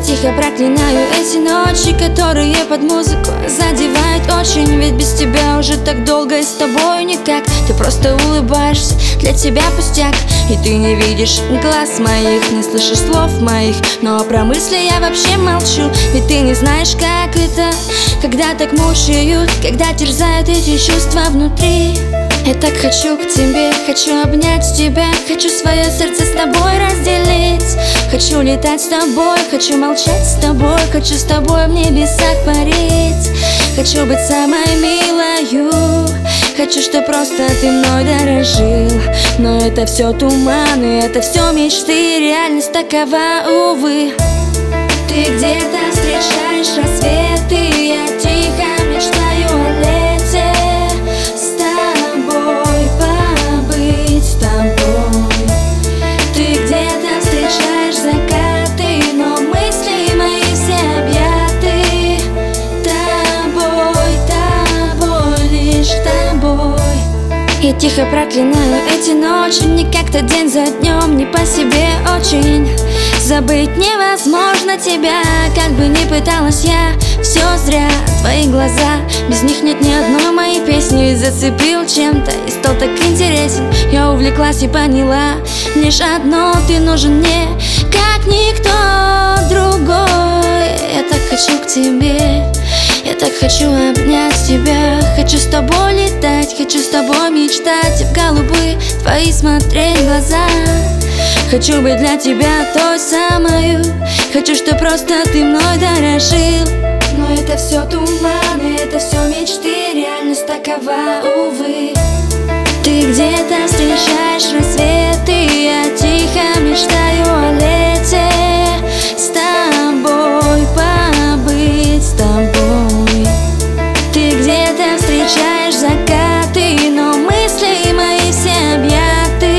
тихо проклинаю эти ночи, которые под музыку задевают очень. Ведь без тебя уже так долго и с тобой никак. Ты просто улыбаешься, для тебя пустяк. И ты не видишь глаз моих, не слышишь слов моих. Но про мысли я вообще молчу. Ведь ты не знаешь, как это, когда так мучают, когда терзают эти чувства внутри. Я так хочу к тебе, хочу обнять тебя, хочу свое сердце с тобой разделить. Хочу летать с тобой, хочу молчать с тобой, хочу с тобой в небесах парить. Хочу быть самой милою, хочу, чтоб просто ты мной дорожил. Но это все туманы, это все мечты, реальность такова, увы. Ты где-то встречаешь рассветы, я тихо мечтаю о лете. С тобой побыть с тобой. Ты где-то встречаешь закаты, но мысли мои все объяты тобой, лишь тобой. Я тихо проклинаю эти ночи, мне как-то день за днем не по себе очень. Забыть невозможно тебя, как бы ни пыталась я, все зря. Твои глаза, без них нет ни одной моей песни. Зацепил чем-то и стал так интересен. Я увлеклась и поняла лишь одно: ты нужен мне, как никто другой. Я так хочу к тебе, я так хочу обнять тебя. Хочу с тобой летать, хочу с тобой мечтать, и в голубые твои смотреть глаза. Хочу быть для тебя той самою, хочу, чтоб просто ты мной дорожил. Но это все туманы, это все мечты, реальность такова, увы. Ты где-то встречаешь рассветы, я тихо мечтаю о лете. С тобой побыть с тобой. Ты где-то встречаешь закаты, но мысли мои все объяты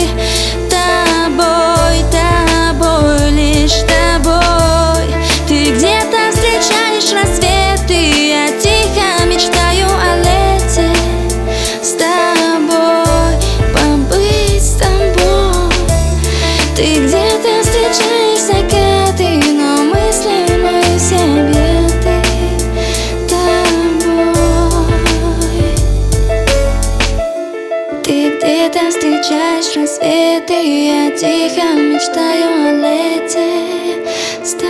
тобой, лишь тобой. Ты где-то встречаешь рассветы, я тихо мечтаю о лете. С тобой побыть с тобой. Ты где-то встречаешь закаты, но мысли мои все объяты тобой. Ты где-то встречаешь рассветы, я тихо мечтаю о лете. С